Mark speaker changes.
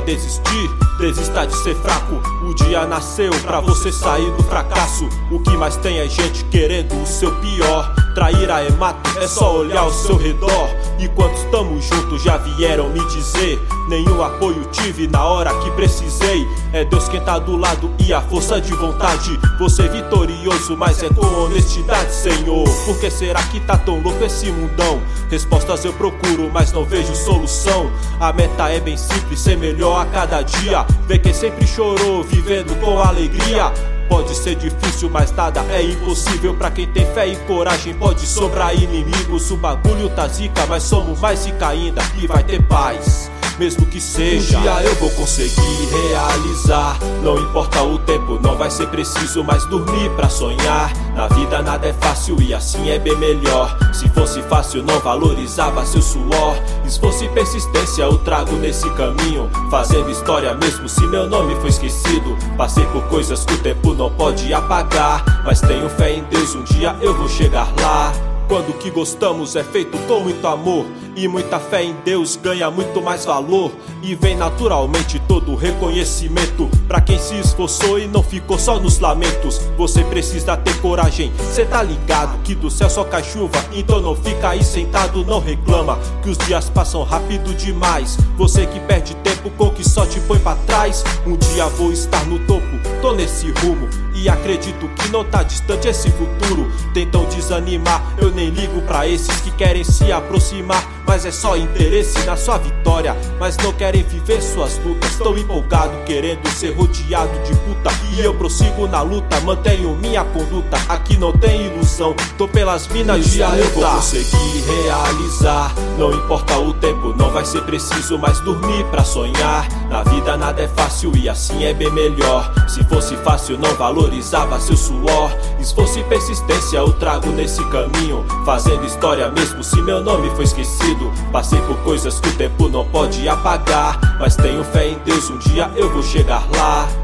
Speaker 1: desistir, desista de ser fraco. O dia nasceu pra você sair do fracasso. O que mais tem é gente querendo o seu pior. Traíra é mato, é só olhar ao seu redor. E quando estamos juntos já vieram me dizer: nenhum apoio tive na hora que precisei. É Deus quem tá do lado e a força de vontade. Você vitorioso, mas é com honestidade, Senhor. Por que será que tá tão louco esse mundão? Respostas eu procuro, mas não vejo solução. A meta é bem simples, ser melhor a cada dia. Ver quem sempre chorou, vivendo com alegria. Pode ser difícil, mas nada é impossível. Pra quem tem fé e coragem pode sobrar inimigos. O bagulho tá zica, mas somos mais zica ainda. E vai ter paz, mesmo que seja. Um dia eu vou conseguir realizar. Não importa o tempo, não vai ser preciso mais dormir pra sonhar. Na vida nada é fácil e assim é bem melhor. Se fosse fácil não valorizava seu suor. Esforço e persistência eu trago nesse caminho, fazendo história mesmo se meu nome foi esquecido. Passei por coisas que o tempo não pode apagar, mas tenho fé em Deus, um dia eu vou chegar lá. Quando o que gostamos é feito com muito amor e muita fé em Deus ganha muito mais valor. E vem naturalmente todo o reconhecimento pra quem se esforçou e não ficou só nos lamentos. Você precisa ter coragem, cê tá ligado que do céu só cai chuva. Então não fica aí sentado, não reclama que os dias passam rápido demais. Você que perde tempo com o que só te põe pra trás. Um dia vou estar no topo, tô nesse rumo e acredito que não tá distante esse futuro. Tentam desanimar, eu nem ligo pra esses que querem se aproximar, mas é só interesse na sua vitória, mas não querem viver suas lutas. Tão empolgado querendo ser rodeado de puta, e eu prossigo na luta, mantenho minha conduta. Aqui não tem ilusão, tô pelas minas de luta. Eu vou conseguir realizar. Não importa o tempo, não vai ser preciso mais dormir pra sonhar. Na vida nada é fácil e assim é bem melhor. Se fosse fácil não valorizava seu suor. Esforço e persistência eu trago nesse caminho, fazendo história mesmo se meu nome foi esquecido. Passei por coisas que o tempo não pode apagar, mas tenho fé em Deus, um dia eu vou chegar lá.